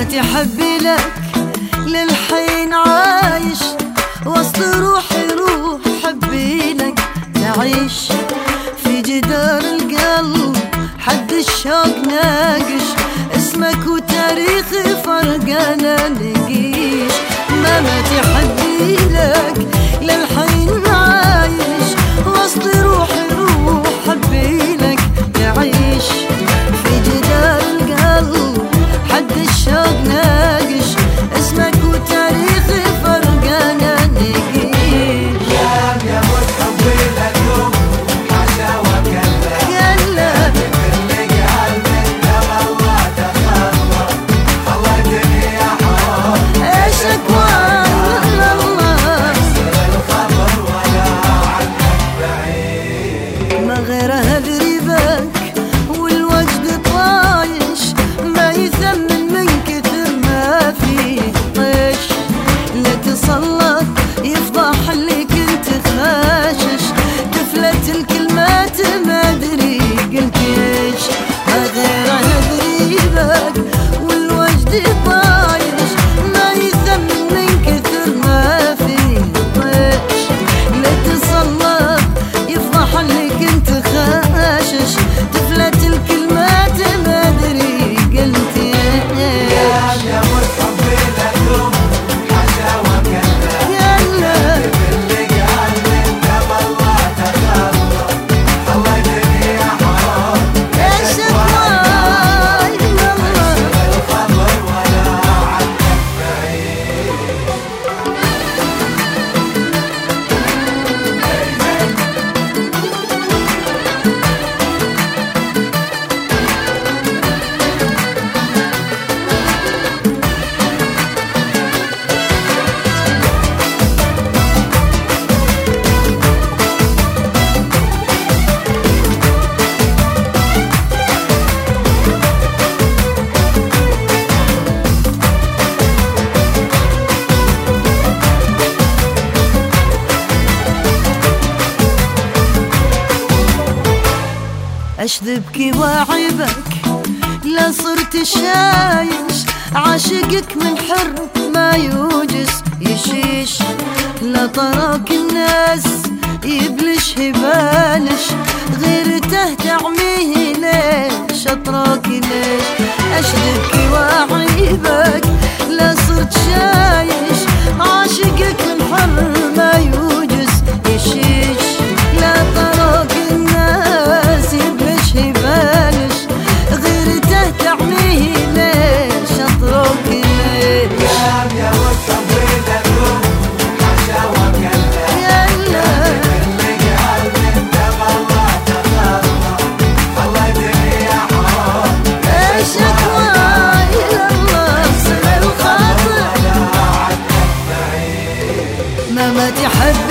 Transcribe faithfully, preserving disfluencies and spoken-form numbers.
تحبي لك للحين عايش وسط روحي روح حبي لك تعيش في جدار القلب حد الشوق ناقش اسمك وتاريخي فرقنا نقيش. ما ما تحبي لك للحين عايش وسط روحي روح حبي لك تعيش في جدار القلب حد الشوق ناقش اسمك وتاريخي فرقنا نقيش. يا يا موت حبي لك يوم حاشا وكلا يلا تفرق قلبي انت والله تخلى خلتني يا حرام عيشك والله الخبر ولا عنك بعيد. ما غير هدري بك والوجد طايش ما يثمن من كثر ما فيه طيش لا تسلط يفضح اللي كنت خاشش تفلت الكلمات ما ادري قلت ايش. ما غير هدري بك والوجد طايش ما يثمن من كثر ما فيه طيش لا تسلط يفضح اللي كنت خاشش تفلت الكلمات ما ادري قلت ايش. يا موت حبي لك يوم حاشا وكلا يلا تفرق قلبي انت والله تخلى خلتني يا حرام عيشك واي والله الخبر ولا عنك بعيد. أشذبك وأعيبك لا صرت شايش عاشقك من حر ما يوجس يشيش لا طراك الناس يبلش يبالش غيرته تعميه ليش أطراك ليش. أشذبك وأعيبك لا صرت شايش عاشقك من حر ما يوجس يشيش لا طراك الناس يبلش يبالش غيرته تعميه ليش أطراك ليش. يا يا موت حبي لك يوم حاشا وكلا يلا تفرق قلبي انت والله تخلى خلتني يا حرام عيشك واي الله صل الخاطر ولا عنك بعيد. ما ما تحب